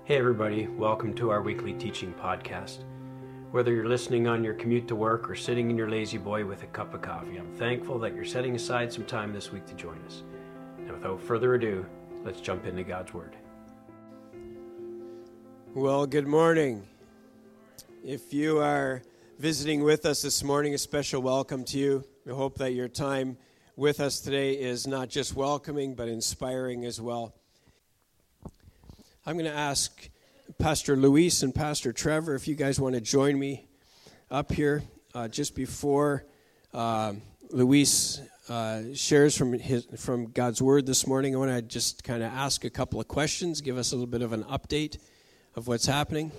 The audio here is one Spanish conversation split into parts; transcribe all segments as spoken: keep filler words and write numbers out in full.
Hey everybody, welcome to our weekly teaching podcast. Whether you're listening on your commute to work or sitting in your lazy boy with a cup of coffee, I'm thankful that you're setting aside some time this week to join us. And without further ado, let's jump into God's Word. Well, good morning. If you are visiting with us this morning, a special welcome to you. We hope that your time with us today is not just welcoming, but inspiring as well. I'm going to ask Pastor Luis and Pastor Trevor if you guys want to join me up here. Uh, just before uh, Luis uh, shares from his from God's Word this morning, I want to just kind of ask a couple of questions, give us a little bit of an update of what's happening.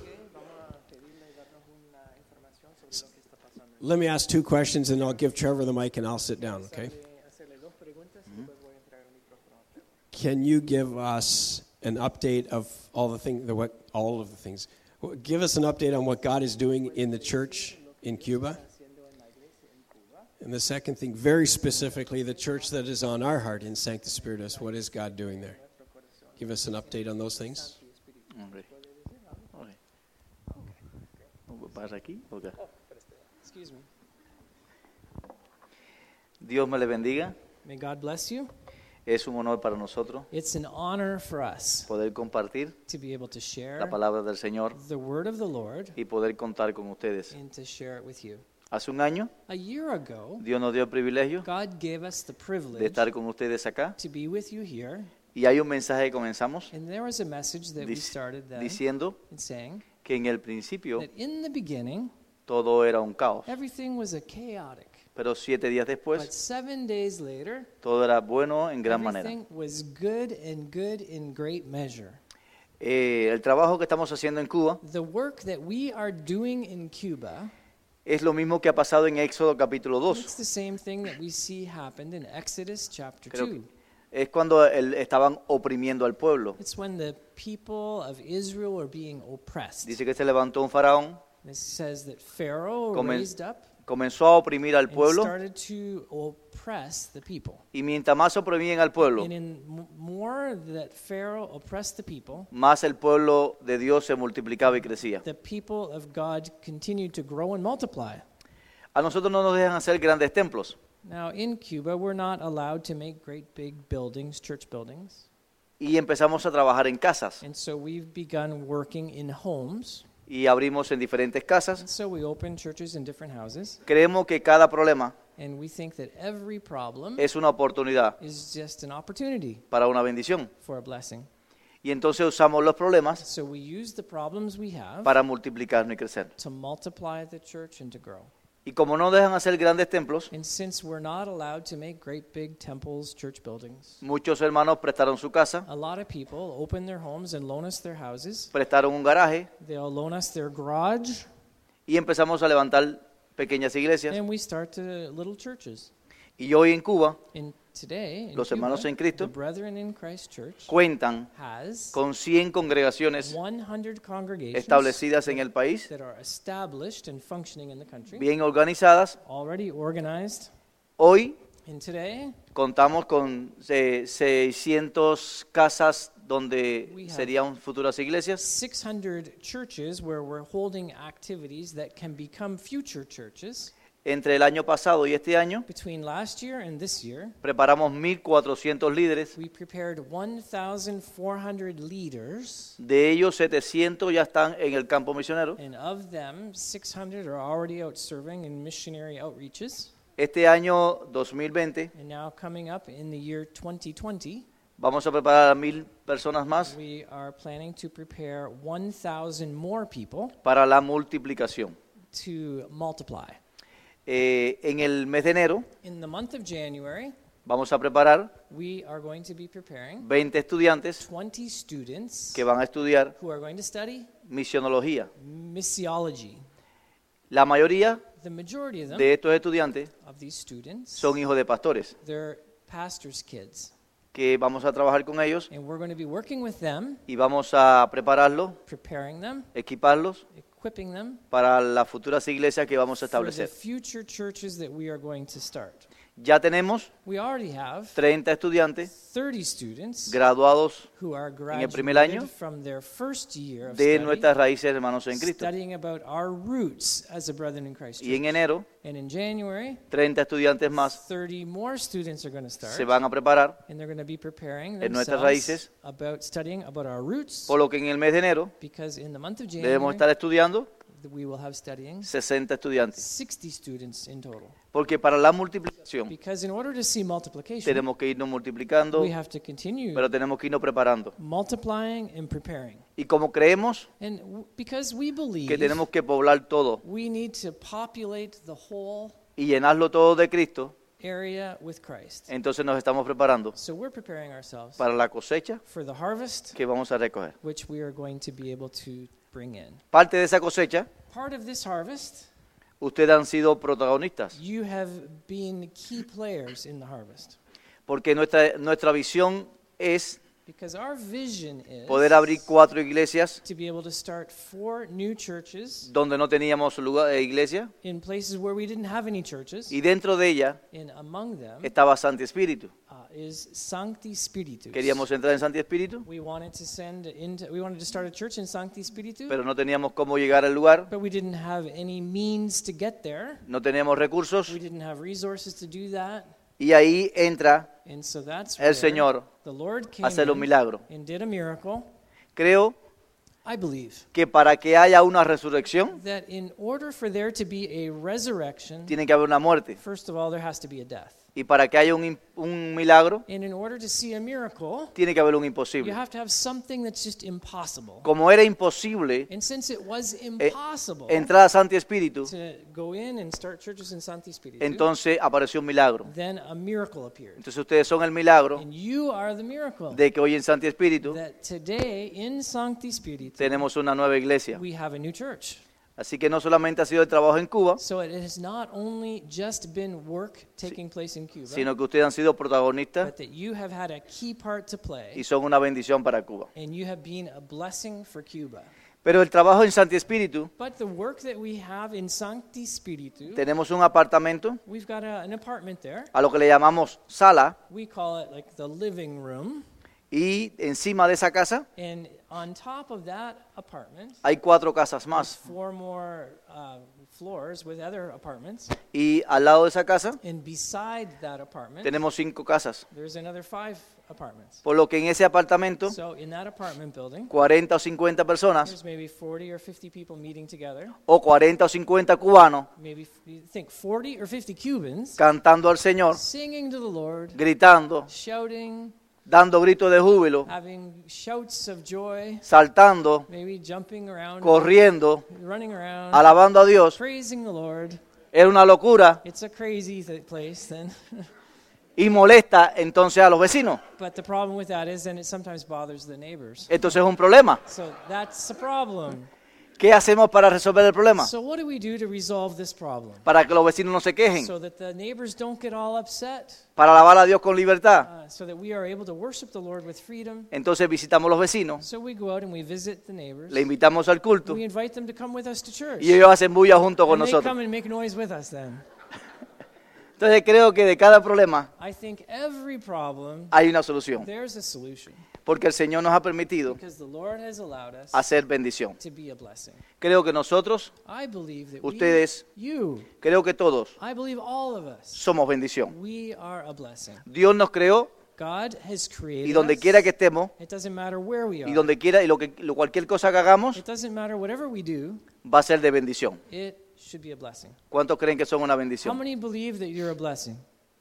Let me ask two questions, and I'll give Trevor the mic, and I'll sit down, okay? Mm-hmm. Can you give us an update of all the things, the what, all of the things? Give us an update on what God is doing in the church in Cuba. And the second thing, very specifically, the church that is on our heart in Sancta Spiritus, what is God doing there? Give us an update on those things. Okay. ¿Para aquí? Okay. Excuse me. Dios me le bendiga. May God bless you. Es un honor para nosotros It's an honor for us poder compartir to be able to share la palabra del Señor the word of the Lord y poder contar con ustedes. and to share it with you. Hace un año, A year ago, Dios nos dio el privilegio God gave us the de privilege estar con ustedes acá to be with you here, y hay un mensaje que comenzamos and there was a message that we dic- started then diciendo in saying que en el principio that in the beginning, todo era un caos, everything was a chaotic, pero siete días but después seven days later, todo era bueno en gran manera. everything was good and good in great measure. Eh, el trabajo que estamos haciendo en Cuba The work that we are doing in Cuba, es lo mismo que ha pasado en Éxodo capítulo it's dos. the same thing that we see happened in Exodus chapter Creo que two. es cuando el- estaban oprimiendo al pueblo. It's when the people of Israel were being oppressed. Dice que se levantó un faraón, This says that Pharaoh Comen- raised up comenzó a oprimir al and pueblo, started to oppress the people. y mientras más oprimían al pueblo, And in m- more that Pharaoh oppressed the people, más el pueblo de Dios se multiplicaba y crecía. the people of God continued to grow and multiply. A nosotros no nos dejan hacer grandes templos, Now in Cuba, we're not allowed to make great big buildings, church buildings. y empezamos a trabajar en casas, And so we've begun working in homes. y abrimos en diferentes casas. And so we open churches in different houses. Creemos que cada problema And we think that every problem es una oportunidad is just an opportunity para una bendición, for a blessing. y entonces usamos los problemas So we use the problems we have para multiplicarnos y crecer. to multiply the church and to grow. Y como no dejan hacer grandes templos, And since we're not allowed to make great big temples, church buildings, muchos hermanos prestaron su casa, a lot of people open their homes and loan us their houses. prestaron un garaje, They'll loan us their garage, y empezamos a levantar pequeñas iglesias. and we start to little churches. Y hoy en Cuba, And today, in Los hermanos Cuba, en Cristo the Brethren in Christ Church cuentan has con cien congregaciones one hundred congregations establecidas en el país, that are established and functioning in the country, bien organizadas. already organized. Hoy And today, contamos con eh, seiscientas casas donde We have- serían futuras iglesias. six hundred churches where we're holding activities that can become future churches. Entre el año pasado y este año Between last year and this year, preparamos mil cuatrocientos líderes. we prepared one thousand four hundred leaders, De ellos, setecientos ya están en el campo misionero. and of them, six hundred are already out serving in missionary outreaches. Este año dos mil veinte And now coming up in the year twenty twenty, vamos a preparar a mil personas más we are planning to prepare one thousand more people para la multiplicación. to multiply. Eh, en el mes de enero In the month of January, vamos a preparar we are going to be preparing veinte estudiantes twenty students que van a estudiar who are going to study misionología. missiology. La mayoría The majority of them, de estos estudiantes of these students, son hijos de pastores, they're pastors' kids. que vamos a trabajar con ellos And we're going to be working with them, y vamos a prepararlos, preparing them, equiparlos equipping them para las futuras iglesias que vamos a for the establecer. future churches that we are going to start. Ya tenemos We already have treinta estudiantes thirty students graduados who are el primer año graduated from their first year of de study, nuestras raíces, hermanos en Cristo. studying about our roots as a brethren in Christ Y church. en enero, And in January, treinta estudiantes más thirty more students are going to start, se van a preparar, and they're going to be preparing en nuestras themselves raíces. about studying about our roots, por lo que en el mes de enero because in the month of debemos January, estar estudiando we will have studying sesenta estudiantes. sixty students in total. Porque para la multiplicación Because in order to see multiplication, tenemos que irnos multiplicando, we have to continue pero tenemos que irnos preparando. multiplying and preparing. Y como creemos And w- because we believe que tenemos que poblar todo we need to populate the whole y llenarlo todo de Cristo, area with Christ. entonces nos estamos preparando So we're preparing ourselves para la cosecha for the harvest, que vamos a recoger. which we are going to be able to bring in. Parte de esa cosecha, Part of this harvest, ustedes han sido protagonistas, you have been key players in the harvest. porque nuestra, nuestra visión es Because our vision is poder abrir cuatro iglesias to be able to start four new churches donde no teníamos lugar, eh, iglesia, in places where we didn't have any churches, y dentro de ella and among them estaba Santi Espíritu. uh, is Sancti Spiritus. Queríamos entrar en Santi Espíritu, We wanted to send into, we wanted to start a church in Sancti Spiritus, pero no teníamos cómo llegar al lugar, but we didn't have any means to get there. no teníamos recursos, We didn't have resources to do that, y ahí entra and so that's el where Señor the Lord a came hacer un in milagro. and did a miracle. Creo I believe que para que haya una resurrección, that in order for there to be a resurrection, tiene que haber una muerte. first of all, there has to be a death. Y para que haya un, im- un milagro, And in order to see a miracle, tiene que haber un you imposible. have to have something that's just impossible. Como era imposible And since it was impossible entrar a Santi Espíritu, to go in and start churches in Sancti Spiritus, entonces apareció un milagro. then a miracle appeared. Entonces ustedes son el milagro And you are the miracle. de que hoy en Santi Espíritu That today in Sancti Spiritus, tenemos una nueva iglesia. we have a new church. Así que no solamente ha sido el trabajo en Cuba, So it has not only just been work taking place in Cuba, sino que ustedes han sido protagonistas but that you have had a key part to play, y son una bendición para Cuba. and you have been a blessing for Cuba. Pero el trabajo en Santi Espíritu, But the work that we have in Sancti Spiritu, tenemos un apartamento, we've got a, an apartment there. a lo que le llamamos sala, We call it like the living room. y encima de esa casa And on top of that apartment, hay cuatro casas there's más. four more uh, floors with other apartments. Y al lado de esa casa And beside that apartment, tenemos cinco casas. there's another five apartments. Por lo que en ese apartamento, So in that apartment building, cuarenta o cincuenta personas, there's maybe forty or fifty people meeting together. o cuarenta o cincuenta cubanos, Maybe f- you think forty or fifty Cubans cantando al Señor, singing to the Lord, gritando, shouting, dando gritos de júbilo, having shouts of joy, saltando, maybe jumping around, corriendo, running around, alabando a Dios. praising the Lord. Era una locura It's a crazy th- place then. y molesta entonces a los vecinos. But the problem with that is then it sometimes bothers the neighbors. Entonces es un problema. So that's a problem. ¿Qué hacemos para resolver el problema? So what do we do to resolve this problem? Para que los vecinos no se quejen, So that the neighbors don't get all upset, para alabar a Dios con libertad. uh, so that we are able to worship the Lord with freedom. Entonces visitamos los vecinos, So we go out and we visit the neighbors. le invitamos al culto We invite them to come with us to church. y ellos hacen bulla junto con And they nosotros. come and make noise with us then. Entonces creo que de cada problema I think every problem, hay una solución, there's a solution. porque el Señor nos ha permitido Because the Lord has allowed us hacer bendición. to be a blessing. Creo que nosotros, I believe that ustedes, we, you, creo que todos I believe all of us, somos bendición. we are a blessing. Dios nos creó God has created y donde us. quiera que estemos It doesn't matter where we are. y donde quiera y lo que lo, cualquier cosa que hagamos It doesn't matter whatever we do, va a ser de bendición. it should be a blessing. ¿Cuántos creen que son una How bendición? many believe that you're a blessing?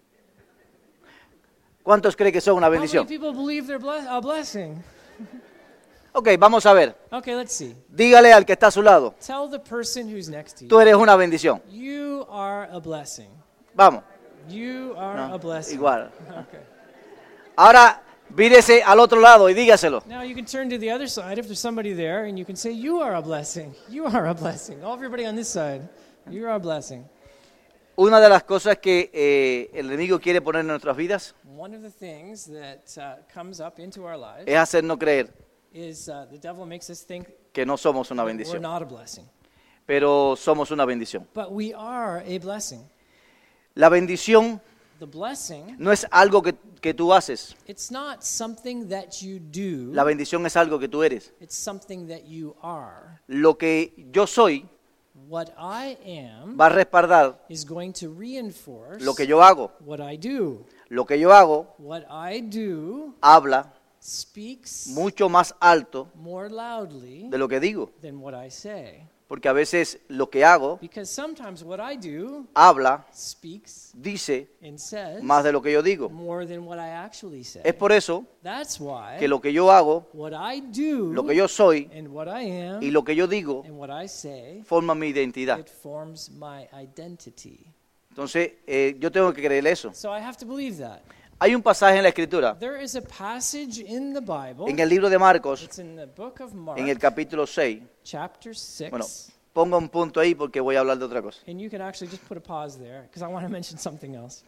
¿Cuántos creen que son una How many bendición? people believe they're ble- a blessing? Ok, vamos a ver. Okay, let's see. Dígale al que está a su lado, Tell the person who's next to you. tú eres una bendición. You are a blessing. Vamos. You are No, a blessing. igual. Okay. Ahora, vírese al otro lado y dígaselo. Now you can turn to the other side if there's somebody there and you can say, you are a blessing. You are a blessing. All everybody on this side, you are a blessing. Una de las cosas que eh, el enemigo quiere poner en nuestras vidas One of the things that uh, comes up into our lives es hacernos creer is uh, the devil makes us think que no somos una that we're bendición, not a blessing. pero somos una bendición. But we are a blessing. La bendición The The blessing, no es algo que, que tú haces. it's not something that you do. La bendición es algo que tú eres. It's something that you are. Lo que yo soy What I am va a respaldar is going to reinforce lo que yo hago. what I do. Lo que yo hago What I do habla speaks mucho más alto more loudly de lo que digo. than what I say. Porque a veces lo que hago Because sometimes what I do habla, speaks dice and says más de lo que yo digo. more than what I actually say. Es por eso That's why que lo que yo hago, what I do lo que yo soy and what I am y lo que yo digo and what I say, forman mi identidad. it forms my identity. Entonces, eh, yo tengo que creer eso. So I have to believe that. Hay un pasaje en la Escritura, There is a passage in the Bible. en el libro de Marcos, It's in the book of Mark, en el capítulo seis. chapter six. Bueno, ponga un punto ahí porque voy a hablar de otra cosa. And you can actually just put a pause there because I want to mention something else.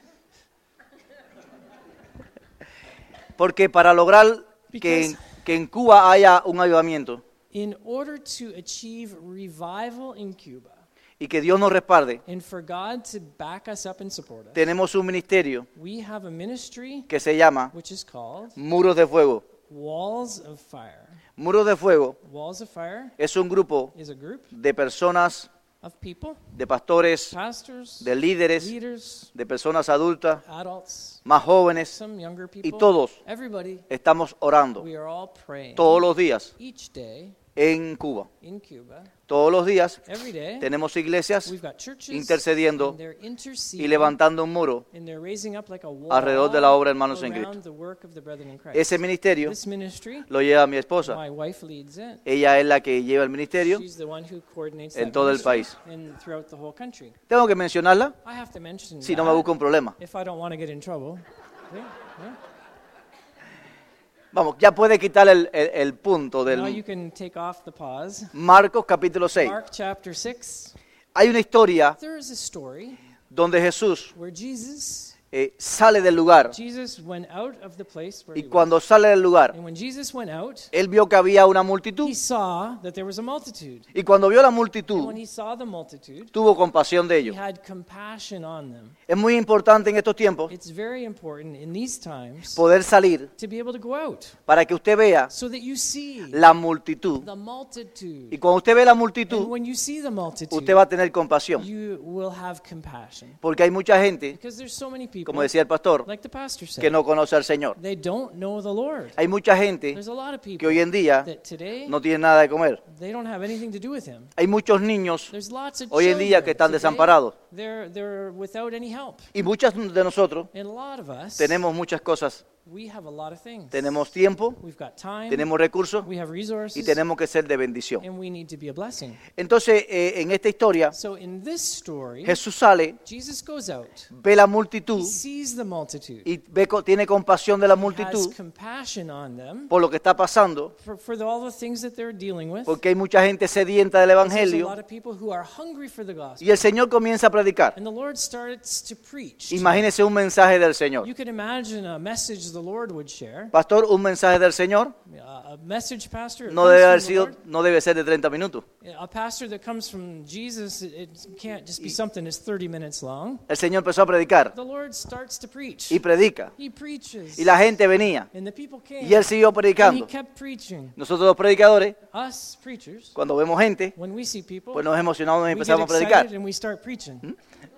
Porque para lograr que en, Because- que en Cuba haya un avivamiento In order to achieve revival in Cuba y que Dios nos respalde, and for God to back us up and support us, tenemos un ministerio we have a ministry que se llama which is called Muros de Fuego. Walls of Fire. Muros de Fuego Walls of Fire es un grupo is a group de personas, of people, de pastores, pastors, de líderes, leaders, de personas adultas, adults, más jóvenes, some younger people, y todos everybody. estamos orando We are all praying todos los días each day en Cuba. in Cuba. Todos los días Every day, tenemos iglesias we've got churches intercediendo and they're y interceding levantando un muro and they're raising up like a wall alrededor de la obra Hermanos en around Cristo. the work of the brethren in Christ. Ese ministerio This ministry, lo lleva mi esposa. my wife leads it. Ella es la que lleva el ministerio. She's the one who coordinates en that todo el ministry país. and throughout the whole country. Tengo que mencionarla I have to mention si that no me busco un problema. if I don't want to get in trouble. Yeah, yeah. Vamos, ya puede quitar el, el- el punto Now you del can take off the pause. Marcos capítulo seis. Mark chapter six. Hay una historia There is a story donde Jesús where Jesus eh, sale del lugar Jesus went out of the place where y he cuando was. sale del lugar, And when Jesus went out, él vio que había una multitud he saw that there was a multitude. y cuando vio la And multitud when he saw the multitude, tuvo compasión de he ellos. had compassion on them. Es muy importante en estos tiempos It's very important in these times poder salir to be able to go out para que usted vea so that you see la multitud. the multitude. Y cuando usted ve la And multitud, when you see the multitude, usted va a tener compasión. you will have compassion. Porque hay mucha gente, Because there's so many people, como decía el pastor, like the pastor said, que no conoce al Señor. they don't know the Lord. Hay mucha gente There's a lot of que people hoy en día that today, no tiene nada de comer. they don't have anything to do with him. Hay muchos niños There's lots of hoy en día que están children desamparados. today, They're, they're without any help. Y muchos de nosotros And a lot of us, tenemos muchas cosas. we have a lot of things. Tenemos tiempo, We've got time, tenemos recursos we have resources, y tenemos que ser de bendición. and we need to be a blessing. Entonces, eh, en esta historia, So in this story, Jesús sale, Jesus goes out, ve la he multitud sees the multitude, y ve, co- tiene compasión de la has multitud compassion on them por lo que está pasando, for, for the, all the things that they're dealing with. porque hay mucha gente sedienta del There's a Evangelio. lot of people who are hungry for the gospel. Y el Señor comienza a predicar. And the Lord starts to preach. Imagínese un mensaje del Señor. You can imagine a message the Lord would share. Pastor, un mensaje del Señor Uh, a message pastor that no comes debe from haber the sido, Lord. no debe ser de treinta minutos. A pastor that comes from Jesus, it, it can't just be something that's thirty minutes long. El Señor empezó a predicar The Lord starts to preach. y predica. He preaches. Y la gente venía And the people came. y él siguió And he predicando. kept preaching. Nosotros los predicadores, Us preachers, cuando vemos gente, when we see people, pues nos emocionamos y we get empezamos a excited predicar. and we start preaching.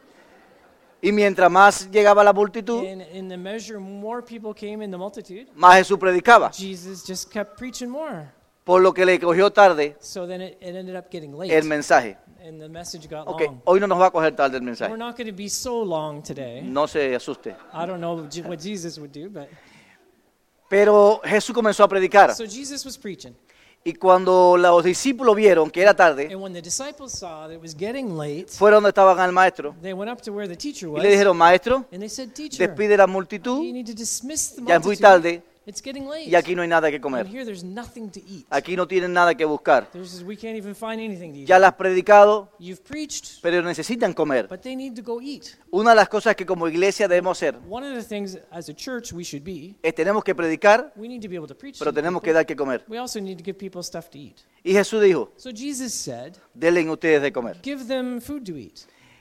Y mientras más llegaba la multitud, And in the measure more people came in the multitude, más Jesús predicaba. Jesus just kept preaching more. Por lo que le cogió tarde So then it, it ended up getting late. el mensaje. And the message got Ok, long. hoy no nos va a coger tarde el We're mensaje. not going to be so long today. No se asuste. I don't know Je- what Jesus would do, but Pero Jesús comenzó a predicar. so Jesus was preaching. Y cuando los discípulos vieron que era tarde, And when the disciples saw that it was getting late, fueron donde estaban al maestro they went up to where the teacher y was le dijeron, maestro, and they said, "Teacher, despide la you multitud, need to dismiss the ya es muy multitude. tarde It's getting late. y aquí no hay nada que And comer. here there's nothing to eat. Aquí no tienen nada que buscar. There's, we can't even find anything to eat. Ya las has predicado, You've preached, pero necesitan comer. but they need to go eat. Una de las cosas que como iglesia debemos hacer One of the things as a church we should be, es tenemos que predicar, we need to be able to preach pero to tenemos que people. dar que comer. We also need to give people stuff to eat. Y Jesús dijo, So Jesus said, denle ustedes de comer. give them food to eat.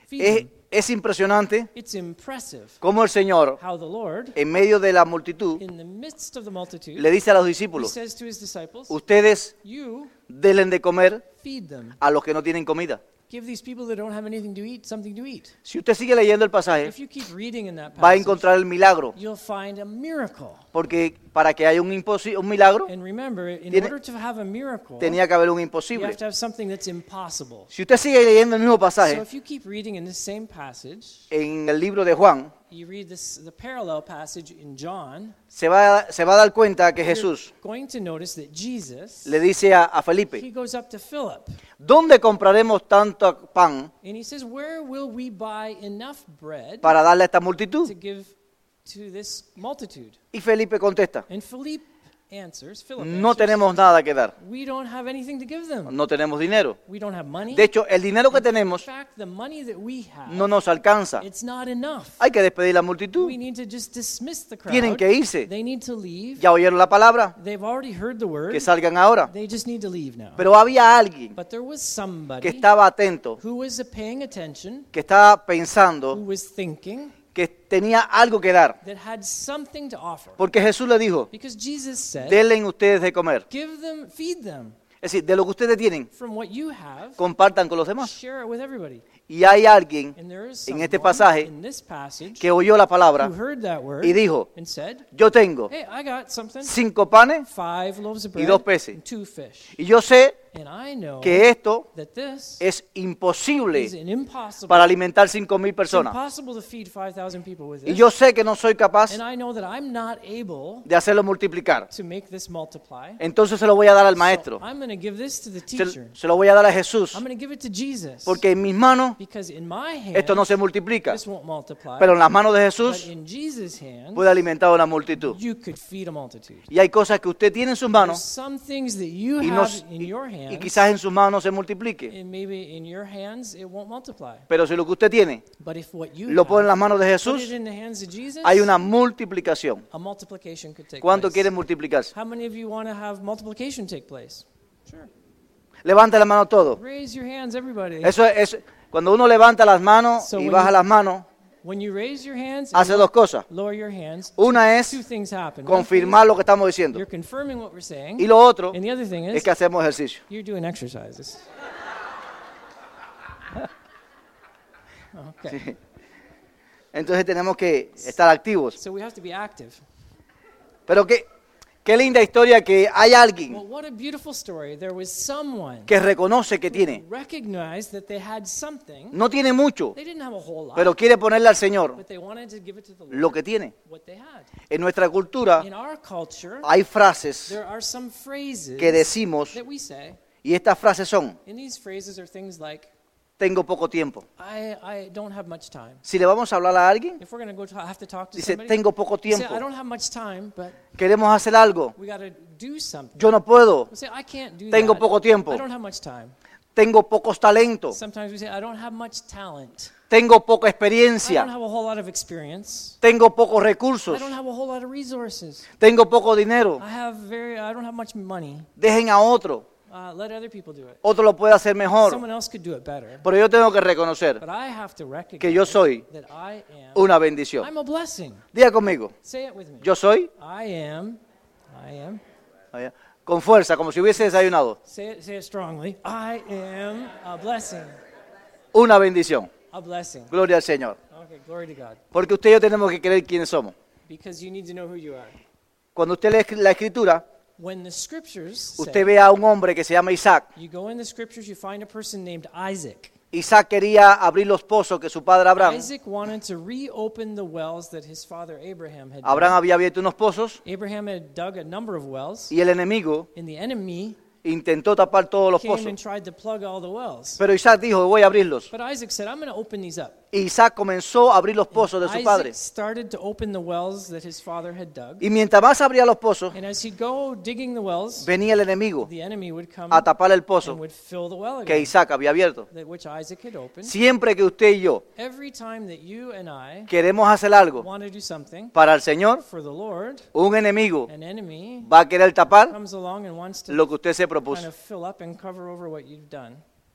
Feed Es, them. es impresionante It's impressive cómo el Señor, how the Lord, en medio de la multitud, in the midst of the multitude, le dice a los he discípulos, says to his disciples, ustedes you denle de comer feed them. a los que no tienen comida. Give these people that don't have anything to eat something to eat. Si usted sigue leyendo el pasaje, If you keep reading in that va a passage, encontrar el milagro, you'll find a miracle. porque para que haya un, imposi- un milagro, And remember, in Tiene- order to have a miracle, tenía que haber un you imposible. have to have something that's impossible. Si usted sigue leyendo el mismo So pasaje, if you keep reading in this same passage, en el libro de Juan, you read this the parallel passage in John, se va, se va a dar cuenta que Jesús you're going to notice that Jesus, le dice a, a he Felipe, goes up to Philip ¿dónde compraremos tanto pan and he says, where will we buy enough bread para darle a esta to multitud? give to this multitude? Y Felipe contesta, And Philip answers, Philip no answers, tenemos nada que dar, we don't have anything to give them. no tenemos dinero. We don't have money. De hecho, el dinero que In tenemos fact, the money that we have, no nos alcanza. it's not enough. Hay que despedir la multitud. We need to just dismiss the crowd. Tienen que irse. They need to leave. Ya oyeron la palabra, They've already heard the word. que salgan ahora. They just need to leave now. Pero había alguien But there was que somebody estaba atento, who was uh, paying attention, que estaba who pensando, was thinking, que tenía algo que dar. that had something to offer. Porque Jesús le dijo, Because Jesus said, denle ustedes de comer. give them, feed them Es decir, de lo que ustedes tienen, from what you have, compartan con los demás. share it with everybody. Y hay alguien And there is en este someone pasaje in this passage que oyó la who palabra heard that word y dijo, and said, yo tengo hey, I got something. cinco panes Five loaves of y bread dos peces. and two fish. y yo sé And I know que esto that this es is imposible an impossible, para alimentar cinco mil it's personas. impossible to feed five thousand people with Y this. yo sé que no soy capaz And I know that I'm not able de hacerlo multiplicar. to make this multiply. Entonces se lo voy a dar al So maestro. I'm going to give this to the Se, teacher. se lo voy a dar a Jesús. I'm going to give it to Jesus. Porque en mis manos Because in my hands, esto no se multiplica. this won't multiply. Pero en las manos de But Jesús in Jesus' hands, puede alimentar a una multitud. you could feed a multitude. Y hay cosas que usted tiene en sus There's manos some things that you y, no- have in your y- y hands, quizás en sus manos no se multiplique. and maybe in your hands it won't multiply. Pero si lo que usted tiene But if what you lo pone en have, las manos de put Jesús, it in the hands of Jesus, hay una multiplicación. a multiplication could take ¿Cuánto place. quieren multiplicarse? How many of you want to have multiplication take place? Sure. Levanta la mano todo. Raise your hands, everybody. Eso es, es- cuando uno levanta las manos So y when baja you- las manos, When you raise your hands hace and dos cosas. lower your hands, Una two es things happen. One thing confirmar lo que estamos diciendo. is you're confirming what we're saying, Y lo otro and the other thing es is que hacemos ejercicio. you're doing exercises. Okay. Entonces tenemos que estar activos. So we have to be active. Pero qué, qué linda historia que hay alguien Well, what a beautiful story. There was someone que reconoce que tiene. who recognized that they had something. No tiene mucho, They didn't have a whole lot, pero quiere ponerle al Señor but they wanted to give it to the Lord, lo que tiene. what they had. En nuestra cultura In our culture, hay frases there are some phrases que decimos that we say, y estas frases son, and these phrases are things like, tengo poco tiempo. I, I don't have much time. Si le vamos a hablar a alguien, If we're going to go to, have to talk to dice, somebody, tengo poco we say, tiempo. I don't have much time, but Queremos hacer algo. we got to do something. Yo no puedo. We say, I can't do Tengo that. poco tiempo. I don't have much time. Tengo pocos talentos. Sometimes we say, I don't have much talent. Tengo poca I don't experiencia. have a whole lot of experience. Tengo pocos I recursos. don't have a whole lot of resources. Tengo poco dinero. I have very, I don't have much money. Dejen a otro. Uh, let other people do it. Otro lo puede hacer mejor. Someone else could do it better. Pero yo tengo que reconocer But I have to recognize que yo soy that I am, una bendición. I'm a blessing. Diga conmigo. Say it with me. Yo soy, I am, I am, con fuerza, como si hubiese desayunado, say it, say it strongly. I am a blessing. una bendición. A blessing. Gloria al Señor. Okay, glory to God. Porque usted y yo tenemos que creer quiénes somos. Because you need to know who you are. Cuando usted lee la Escritura, When the scriptures usted say, ve a un hombre que se llama Isaac. you go in the scriptures, you find a person named Isaac. Isaac quería abrir los pozos que su padre Abraham. Isaac wanted to reopen the wells that his father Abraham had Abraham dug. había abierto unos pozos Abraham had dug a number of wells, y el enemigo and the enemy intentó tapar todos los came pozos. and tried to plug all the wells. Pero Isaac dijo, voy a abrirlos. But Isaac said, I'm going to open these up. Y Isaac comenzó a abrir los pozos de su Isaac padre. started to open the wells that his father had dug. Y mientras más abría los pozos, And as he'd go digging the wells, venía el enemigo the enemy would come a tapar el and pozo would fill the well que again, Isaac había abierto. that which Isaac had opened. Siempre que usted y yo Every time that you and I queremos hacer algo want to do something para el Señor, for the Lord, un enemigo an enemy va a querer tapar comes along and wants to lo que usted se kind propuso. of fill up and cover over what you've done.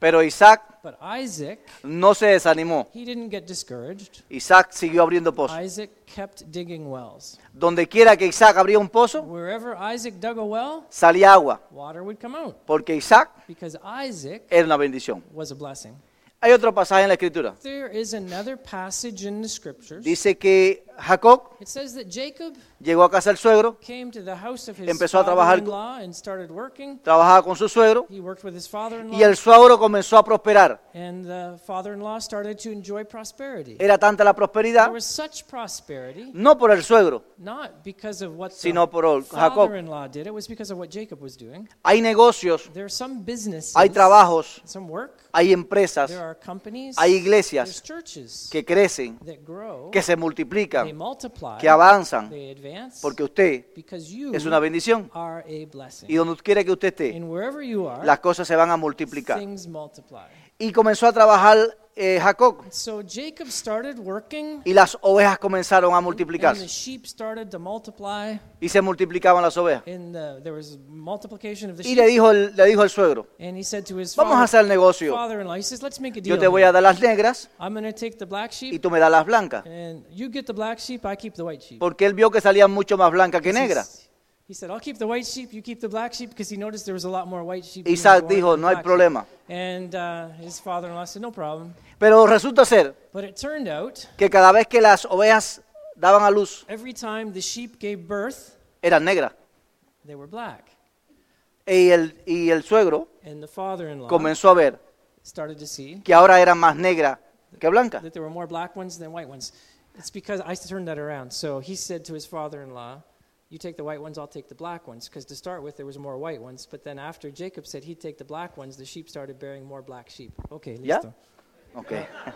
Pero Isaac But Isaac, no se desanimó. he didn't get discouraged. Isaac siguió abriendo pozos. Isaac kept digging wells. Donde quiera que Isaac abría un pozo, Wherever Isaac dug a well, salía agua. water would come out Porque Isaac because Isaac era una bendición. was a blessing. Hay otro pasaje en la Escritura. There is another passage in the scriptures. Dice que Jacob It says that Jacob llegó a casa del suegro, came to the house of his Empezó a trabajar- father-in-law and started working. trabajaba con su suegro He worked with his y father-in-law, el suegro comenzó a prosperar. and the father-in-law started to enjoy prosperity. Era tanta la There prosperidad, was such prosperity, no por el suegro, not because of what Sino the por el- Jacob. father-in-law did, it was because of what Jacob was doing. hay negocios, There are some businesses, hay trabajos, some work, hay empresas, there are companies, hay there's iglesias churches que crecen, that grow, que se they multiplican, multiply, que avanzan, they advance, porque usted because you es una bendición. are a blessing. Y donde quiera que usted esté, And wherever you are, las cosas se van a multiplicar. things multiply. Y comenzó a trabajar eh, Jacob So Jacob started working, y las ovejas comenzaron a and the multiplicarse. sheep started to multiply, Y se multiplicaban las ovejas. and the, there was multiplication of the Y le sheep. dijo el, le dijo el suegro, And he said to his vamos a father, hacer negocio. father-in-law, he says, let's make a Yo deal. te voy a here. dar las negras I'm going to take the black y sheep, tú me das las blancas. and you get the black sheep, I keep the white sheep. Porque él vio que salían mucho más blancas que He negras. says- He said, I'll keep the white sheep, you keep the black sheep, because he noticed there was a lot more white sheep. than Isaac there were dijo, no hay black sheep. problema. And uh, his father-in-law said, no problem. Pero resulta ser But it turned out, que cada vez que las ovejas daban a luz, every time the sheep gave birth, eran negras. they were black. Y el, y el suegro And the father-in-law comenzó a ver started to see que ahora eran más negras que blancas. that there were more black ones than white ones. It's because I turned that around. So he said to his father-in-law, you take the white ones, I'll take the black ones. Because to start with, there was more white ones. But then after Jacob said he'd take the black ones, the sheep started bearing more black sheep. Okay, ¿Ya? listo. Ok.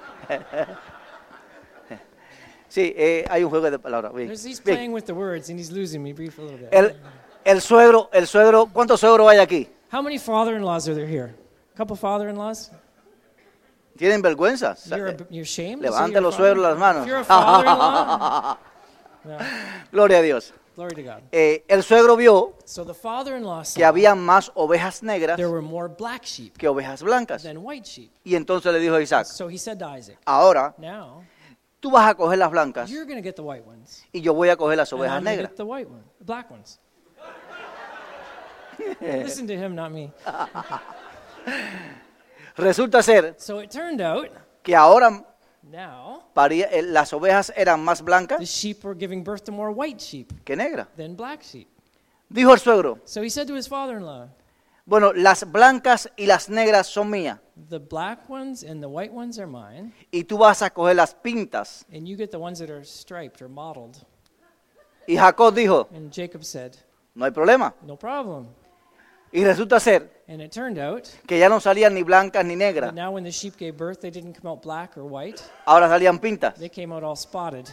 Sí, eh, hay un juego de palabras. Bien. There's- He's Bien. playing with the words, and he's losing me brief a little bit. El, el suegro, el suegro, ¿cuántos suegros hay aquí? How many father-in-laws are there here? A couple father-in-laws? ¿Tienen vergüenza? You're, a, you're ashamed? to say Levante you're a los suegros las father- manos. If you're a father-in-law, no. Gloria a Dios. Glory to God. Eh, el suegro vio So the father-in-law que saw había más ovejas negras there were more black sheep que ovejas blancas. than white sheep. Y entonces le dijo a Isaac, So he said to Isaac, ahora now tú vas a coger las blancas you're going to get the white ones. y yo voy a coger las And ovejas I'm going to negras. get the white one, the black ones. Listen to him, not me. Resulta ser So it turned out que ahora now paría- eh, las ovejas eran más the blancas sheep were giving birth to more white sheep que negras. than black sheep. Dijo el suegro, So he said to his father-in-law, bueno, las blancas y las negras son mías the black ones and the white ones are mine, y tú vas a coger las pintas. and you get the ones that are striped or mottled. Y Jacob dijo, And Jacob said, no hay problema. no problem. Y resulta ser And it turned out que ya no salían ni blancas ni negras, that now when the sheep gave birth, they didn't come out black or white. ahora salían pintas. They came out all spotted.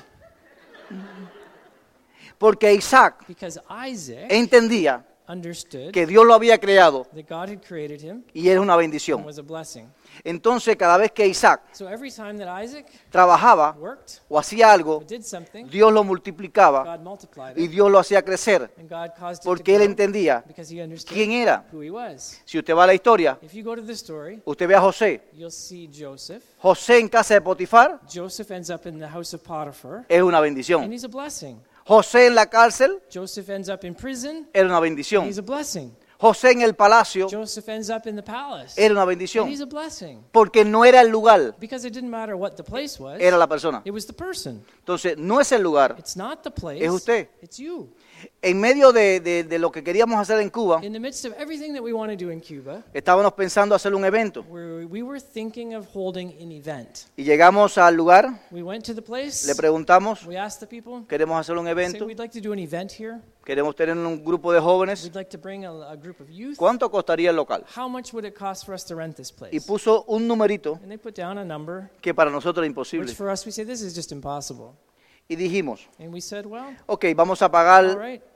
Porque Isaac Because Isaac entendía understood que Dios lo había creado that God had created him y era una and bendición. was a blessing. Entonces cada vez que Isaac So every time that Isaac trabajaba worked o hacía algo, or did something, Dios lo multiplicaba God multiplied y it, Dios lo hacía crecer and God caused it to porque él grow entendía because he understood quién era. who he was. Si usted va a la historia, If you go to the story, usted ve a José. you'll see Joseph. José en casa de Potifar Joseph ends up in the house of Potiphar, es una and bendición. he's a blessing. José en la cárcel Joseph ends up in prison, era una and bendición. he's a blessing. José en el palacio Joseph ends up in the palace, era una and bendición. he's a blessing. Porque no era el lugar, Because it didn't matter what the place was, era la persona. it was the person. Entonces, no es el lugar. It's not the place, Es usted. it's you. En medio de, de- de lo que queríamos hacer en Cuba, In the midst of everything that we want to do in Cuba, estábamos pensando hacer un evento. we we were thinking of holding an event. Y llegamos al lugar, We went to the place, le preguntamos, we asked the people, queremos hacer un say, evento, we'd like to do an event here. queremos tener un grupo de jóvenes. We'd like to bring a, a group of youth. ¿Cuánto costaría el local? How much would it cost for us to rent this Y place? puso un numerito And they put down a number, que para nosotros es which imposible. for us, we say, this is just impossible. Y dijimos, And we said, well, ok, vamos a all pagar right,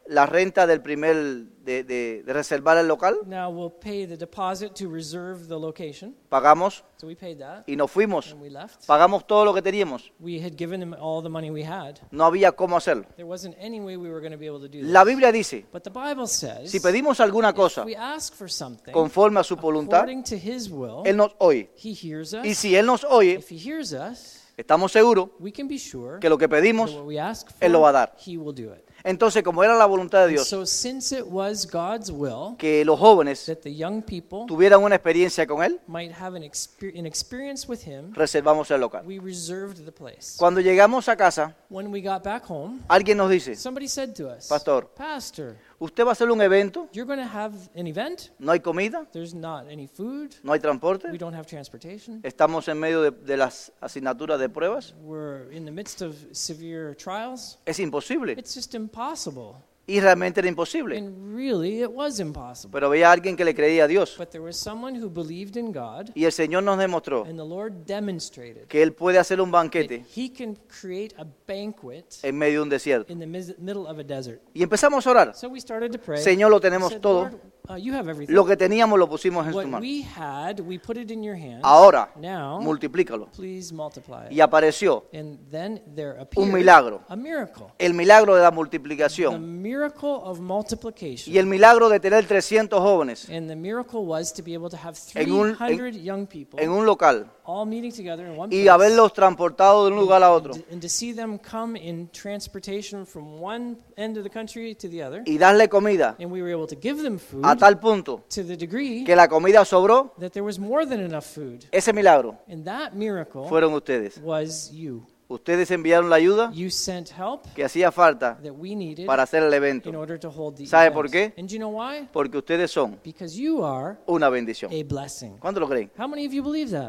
la renta del primer, de, de, de reservar el local, Now we'll pay the deposit to reserve the location. pagamos So we paid that y nos fuimos. and we left. Pagamos todo lo que teníamos. We had given them all the money we had. No había cómo hacerlo. There wasn't any way we were going to be able to do this. La Biblia dice, But the Bible says, si pedimos alguna cosa if we ask for something conforme a su voluntad, according to His will, Él nos oye. He hears us. Y si Él nos oye, If He hears us, estamos seguros we can be sure que lo que that pedimos, what we ask Él lo va a for, dar. He will do it. Entonces, como era la voluntad de And Dios, so since it was God's will que los jóvenes that the young people tuvieran una experiencia con Él, might have an, exper- an experience with Him, reservamos el local. we reserved the place. Cuando llegamos a casa, When we got back home, alguien nos dice, somebody said to us, Pastor, Pastor, ¿usted va a hacer un evento? you're going to have an event? ¿No hay comida? There's not any food. ¿No hay transporte? We don't have transportation. ¿Estamos en medio de, de las asignaturas de pruebas? We're in the midst of severe trials. Es imposible. It's just impossible. Y realmente era imposible. And really, it was impossible. Pero había alguien que le creía a Dios. But there was someone who believed in God, Y el Señor nos demostró and the Lord demonstrated que Él puede hacer un that banquete He can create a banquet en medio de un desierto. in the mis- middle of a desert. Y empezamos a orar. So we started to pray. Señor, lo We tenemos said, todo. Lord, uh, you have everything. Lo que teníamos lo pusimos en su What mano. we had, we put it in your hands. Ahora, Now, multiplícalo. please multiply Y it. apareció And then there un appeared milagro. a miracle. El milagro de la The multiplicación. miracle of multiplication. Y el milagro de tener trescientos jóvenes And the miracle was to be able to have En un- three hundred young people en un local. all meeting together in one Y place. haberlos transportado de un lugar a otro. And, and to see them come in transportation from one end of the country to the other. Y darle comida And we were able to give them food a tal punto to the degree que la comida sobró. that there was more than enough food. Ese milagro And that miracle fueron ustedes. was you. Ustedes enviaron la ayuda You sent help que hacía falta that we needed para hacer el in evento. order to hold the ¿Sabe event. por qué? And do you know why? Porque ustedes son Because you are una bendición. a blessing. ¿Cuánto lo creen? How many of you believe that?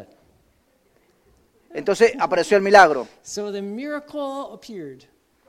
Entonces apareció el milagro. So the miracle appeared.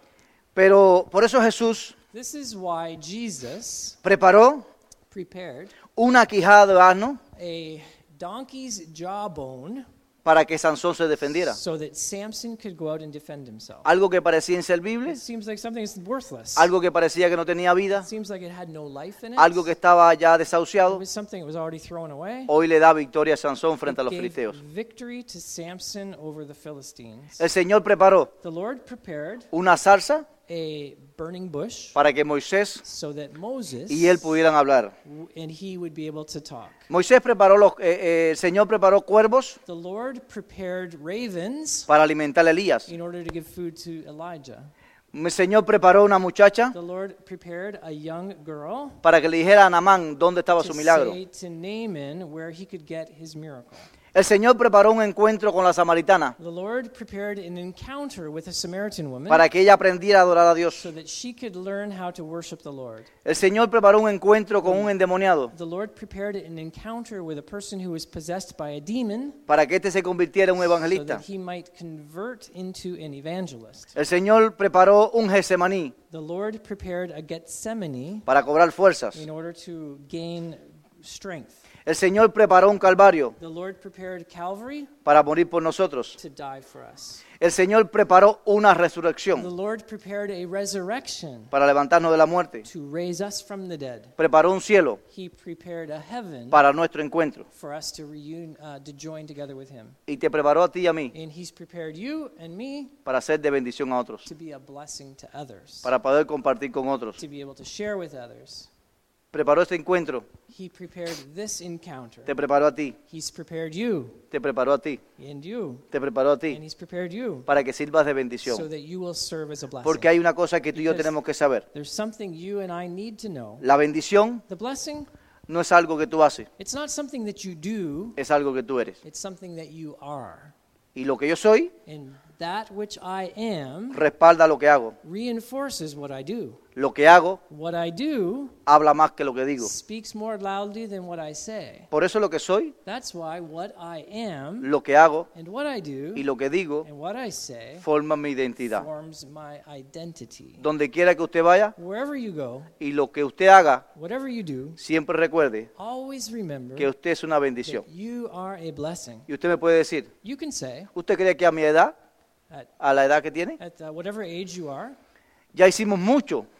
Pero por eso Jesús This is why Jesus preparó prepared una quijada de asno a donkey's jawbone para que Sansón se defendiera. so that Samson could go out and defend himself. Algo que parecía inservible, It seems like something that's worthless. algo que parecía que no tenía vida, It seems like it had no life in it. algo que estaba ya It desahuciado. was something that was already thrown away. Hoy le da victoria a Sansón frente a los Gave filisteos. victory to Samson over the Philistines. El Señor preparó The Lord prepared una zarza a burning bush para que Moisés so that Moses y él pudieran hablar. w- and he would be able to talk. Moisés preparó los, eh, eh, el Señor preparó cuervos The Lord prepared ravens para alimentar a Elías. in order to give food to Elijah. El Señor preparó una muchacha The Lord prepared a young girl para que le dijera a Naamán dónde estaba to su milagro. say to Naaman where he could get his miracle. El Señor preparó un encuentro con la samaritana The Lord prepared an encounter with a Samaritan woman para que ella aprendiera a adorar a Dios. so that she could learn how to worship the Lord. El Señor preparó un encuentro con un endemoniado The Lord prepared an encounter with a person who was possessed by a demon para que éste se convirtiera en un so evangelista. that he might convert into an evangelist. El Señor preparó un Getsemaní The Lord prepared a Gethsemane para cobrar fuerzas. in order to gain strength. El Señor preparó un Calvario The Lord prepared Calvary para morir por nosotros. to die for us. El Señor preparó una The resurrección Lord prepared a resurrection para levantarnos de la muerte. to raise us from the dead. Preparó un cielo He prepared a heaven para nuestro encuentro. for us to reun, uh, to join together with Him. Y te preparó a ti y a mí And He's prepared you and me para ser de bendición a otros, to be a blessing to others, para poder compartir con otros. to be able to share with others. Preparó este encuentro, He prepared this encounter. te preparó a ti, He's prepared you te preparó a ti, and you, te preparó a and ti, He's prepared you para que sirvas de so bendición. that you will serve as a blessing. Porque hay una cosa que tú y yo Because- tenemos que saber. There's something you and I need to know. La bendición The blessing, no es algo que tú haces, it's not something that you do, es algo que tú eres. it's something that you are. Y lo que yo soy And that which I am respalda lo que hago. reinforces what I do. Lo que hago What I do habla más que lo que digo. speaks more loudly than what I say. Por eso lo que soy, That's why what I am lo que hago and what I do y lo que digo and what I say forman mi identidad. forms my identity. Donde quiera que usted vaya Wherever you go, y lo que usted haga, whatever you do, siempre recuerde always remember que usted es una bendición. that you are a blessing. Y usted me puede decir, You can say, ¿usted cree que a mi edad, at, a la edad que tiene, at uh, whatever age you are, ya hicimos mucho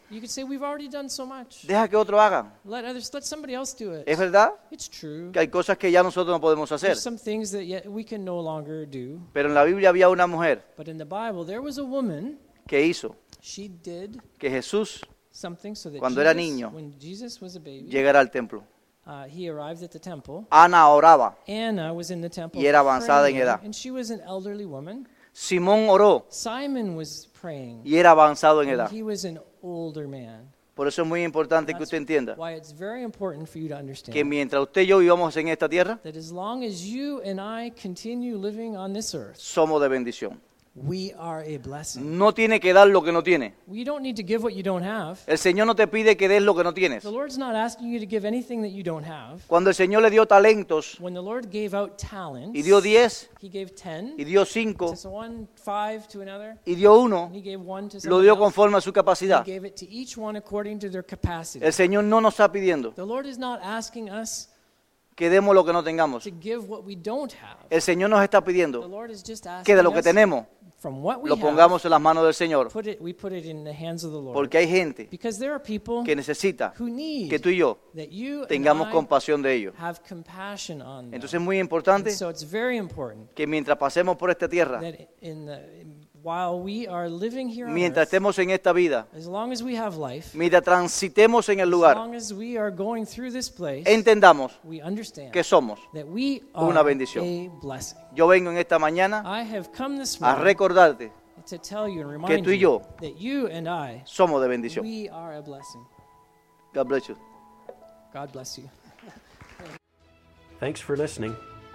You could say we've already done so much. Deja que otro hagan. Let others, let somebody else do it. ¿Es verdad? It's true. Que hay cosas que ya nosotros no podemos hacer. There's some things that yet we can no longer do. Pero en la Biblia había una mujer But in the Bible, there was a woman. que hizo She did que Jesús something so that Cuando Jesus, era niño, when Jesus was a baby, llegara al templo. uh, he arrived at the temple. Ana oraba. Anna was in the temple Y era avanzada en praying, edad. and she was an elderly woman. Simón oró Simon was praying. y era avanzado en And edad. he was an older man. Por eso es muy importante que That's usted entienda why it's very important for you to understand que mientras usted y yo vivamos en esta tierra, that as long as you and I continue living on this earth, somos de bendición. we are a blessing. No tiene que dar lo que no tiene. We don't need to give what you don't have. El Señor no te pide que des lo que no tienes. The Lord's not asking you to give anything that you don't have. Cuando el Señor le dio talentos When the Lord gave out talents, y dio diez he gave ten y dio cinco to one, five to another, y dio uno, and he gave one to lo someone dio else. conforme a su capacidad. He gave it to each one according to their capacity. El Señor no nos está pidiendo The Lord is not asking us que demos lo que no tengamos. to give what we don't have. El Señor nos está The pidiendo Lord is just asking que de lo que us tenemos from what we lo have, pongamos en las manos del Señor. put it, we put it in the hands of the Lord. Porque hay gente Because there are people que necesita who need que tú y yo that you tengamos and I compasión de ellos. have compassion on them. Entonces es muy importante And so it's very important que mientras pasemos por esta tierra, that in the, while we are living here on mientras earth, estemos en esta vida, as long as we have life, mientras transitemos en el as lugar, long as we are going through this place, entendamos we understand que somos. that we una are bendición. a blessing. Yo vengo en esta mañana I have come this a morning recordarte to tell you and que remind tú y yo you that you and I, somos de bendición. we are a blessing. God bless you. God bless you. Thanks for listening.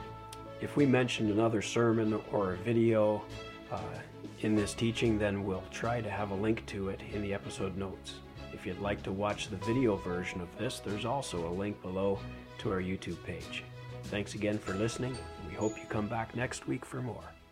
If we mentioned another sermon or a video uh, in this teaching, then we'll try to have a link to it in the episode notes. If you'd like to watch the video version of this, there's also a link below to our YouTube page. Thanks again for listening. We hope you come back next week for more.